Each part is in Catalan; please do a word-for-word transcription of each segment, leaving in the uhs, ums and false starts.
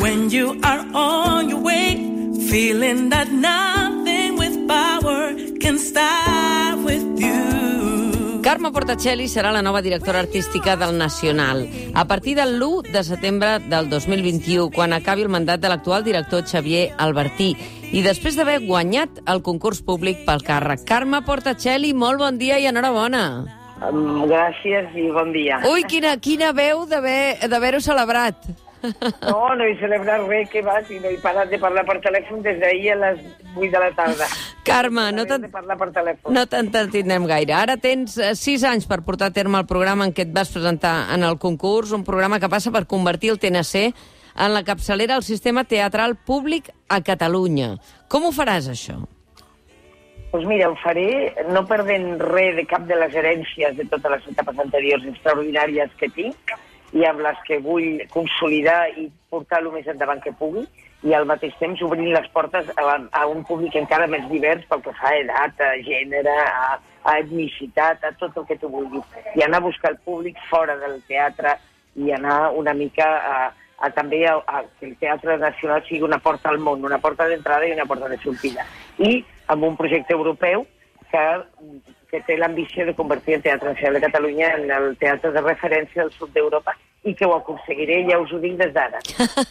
When you are on your way, feeling that nothing with power can stop with you. Carme Portacelli serà la nova directora artística del Nacional a partir del l'u de setembre del dos mil vint-i-u, quan acabi el mandat de l'actual director Xavier Albertí, i després d'haver guanyat el concurs públic pel càrrec. Carme Portacelli, molt bon dia i enhorabona. Um, gràcies i bon dia. Ui, quina, quina veu d'haver-ho celebrat. No, no he celebrat res, que va, si no he parat de parlar per telèfon des d'ahir a les vuit de la tarda. Carme, no te'n no t'entretindrem gaire. Ara tens sis anys per portar a terme el programa en què et vas presentar en el concurs, un programa que passa per convertir el T N C en la capçalera del sistema teatral públic a Catalunya. Com ho faràs, això? Doncs mira, ho faré no perdent res de cap de les herències de totes les etapes anteriors extraordinàries que tinc, i amb les que vull consolidar i portar el més endavant que pugui, i al mateix temps obrint les portes a, a un públic encara més divers pel que fa a edat, a gènere, a, a etnicitat, a tot el que tu vulguis. I anar a buscar el públic fora del teatre i anar una mica a, a també a, a que el Teatre Nacional sigui una porta al món, una porta d'entrada i una porta de sortida. I amb un projecte europeu que, que té l'ambició de convertir el Teatre Nacional de Catalunya en el teatre de referència del sud d'Europa, i que ho aconseguiré, ja us ho dic des d'ara.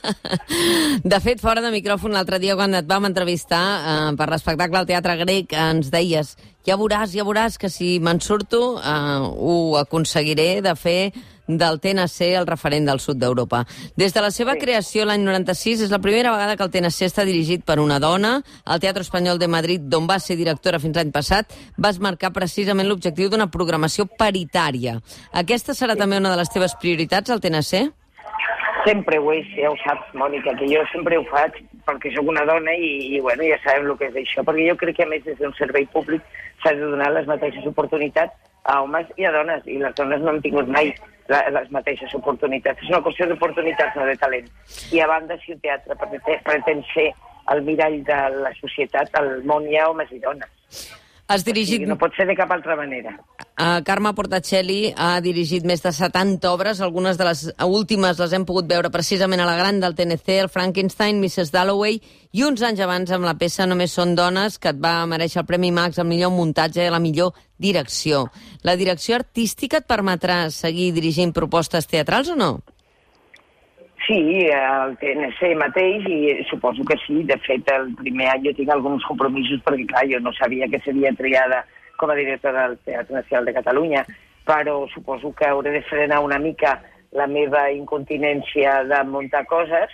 De fet, fora de micròfon, l'altre dia quan et vam entrevistar eh, per l'espectacle al Teatre Grec, ens deies, ja veuràs, ja veuràs que si me'n surto eh, ho aconseguiré de fer del T N C el referent del sud d'Europa. Des de la seva sí. creació l'any noranta-sis és la primera vegada que el T N C està dirigit per una dona. Al Teatre Espanyol de Madrid, d'on va ser directora fins l'any passat, vas marcar precisament l'objectiu d'una programació paritària. Aquesta serà sí. també una de les teves prioritats, al T N C? Sempre ho és, ja ho saps, Mònica, que jo sempre ho faig perquè sóc una dona i, i bueno, ja sabem el que és això, perquè jo crec que a més des d'un servei públic s'ha de donar les mateixes oportunitats a homes i a dones, i les dones no han tingut mai la, les mateixes oportunitats. És una qüestió d'oportunitats, no de talent. I a banda, si un teatre pretén ser el mirall de la societat, al món hi ha homes i dones. Has dirigit... O sigui, no pot ser de cap altra manera. Uh, Carme Portacelli ha dirigit més de setanta obres, algunes de les últimes les hem pogut veure precisament a la Gran del T N C, el Frankenstein, missus Dalloway, i uns anys abans amb la peça Només són dones, que et va mereixer el Premi Max al millor muntatge i a la millor direcció. La direcció artística et permetrà seguir dirigint propostes teatrals o no? Sí, el T N C mateix, i suposo que sí. De fet, el primer any jo tinc alguns compromisos, perquè, clar, jo no sabia que seria triada com a directora del Teatre Nacional de Catalunya, però suposo que hauré de frenar una mica la meva incontinència de muntar coses,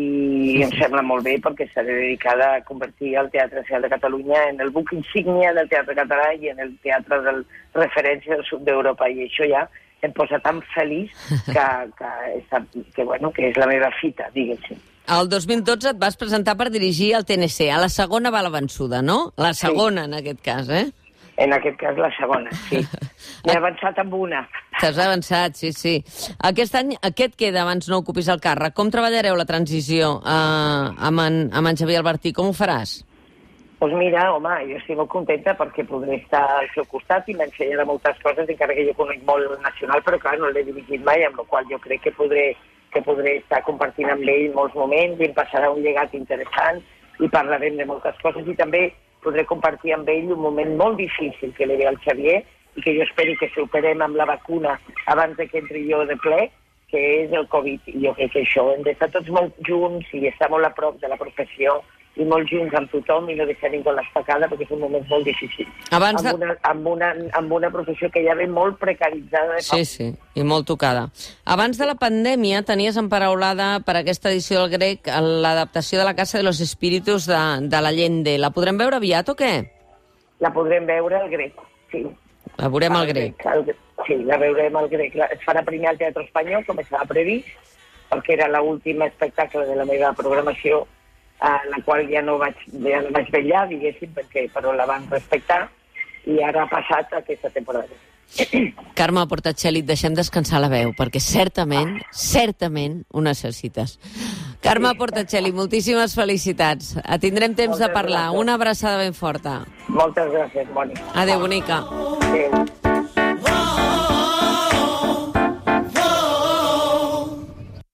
i em sembla molt bé, perquè estaré dedicada a convertir el Teatre Nacional de Catalunya en el buc insígnia del teatre català i en el teatre de referència del sud d'Europa, i això ja em posa tan feliç que, que, que, bueno, que és la meva fita, diguéssim. El dos mil dotze et vas presentar per dirigir el T N C. A la segona va la vençuda, no? La segona, sí. En aquest cas, eh? En aquest cas, la segona, sí. M'he avançat amb una. T'has avançat, sí, sí. Aquest any, aquest queda abans no ocupis el càrrec. Com treballareu la transició eh, amb, en, amb en Xavier Albertí? Com ho faràs? Doncs mira, home, jo estic molt contenta perquè podré estar al seu costat i m'ensenyarà moltes coses, encara que jo conec molt el Nacional, però clar, no l'he dirigit mai, amb la qual jo crec que podré, que podré estar compartint amb ell molts moments i em passarà un llegat interessant i parlarem de moltes coses, i també podré compartir amb ell un moment molt difícil que li ve al Xavier i que jo espero que superem amb la vacuna abans que entri jo de ple, que és el Covid. I jo crec que això hem d'estar tots molt junts i estar molt a prop de la professió i molt junts amb tothom i no deixar ningú a l'estacada, perquè és un moment molt difícil. Abans de... amb, una, amb, una, amb una professió que ja ve molt precaritzada. De sí, sí, i molt tocada. Abans de la pandèmia tenies emparaulada per aquesta edició del Grec l'adaptació de la Casa de los Espíritus de, de l'Allende. La podrem veure aviat o què? La podrem veure al Grec, sí. La veurem al Grec. El, sí, la veurem al Grec. Es farà primer al Teatre Espanyol, com estava previst, perquè era l'últim espectacle de la meva programació, en la qual ja no vaig, ja no vaig vetllar, diguéssim, perquè, però la van respectar, i ara ha passat aquesta temporada. Carme Portacelli, et deixem descansar la veu, perquè certament, certament ho necessites. Carme Portacelli, moltíssimes felicitats. Tindrem temps de parlar. Una abraçada ben forta. Moltes gràcies, Mònica. Adéu, bonica. Adéu.